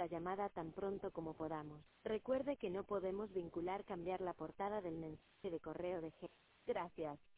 la llamada tan pronto como podamos. Recuerde que no podemos cambiar la portada del mensaje de correo de G. Gracias.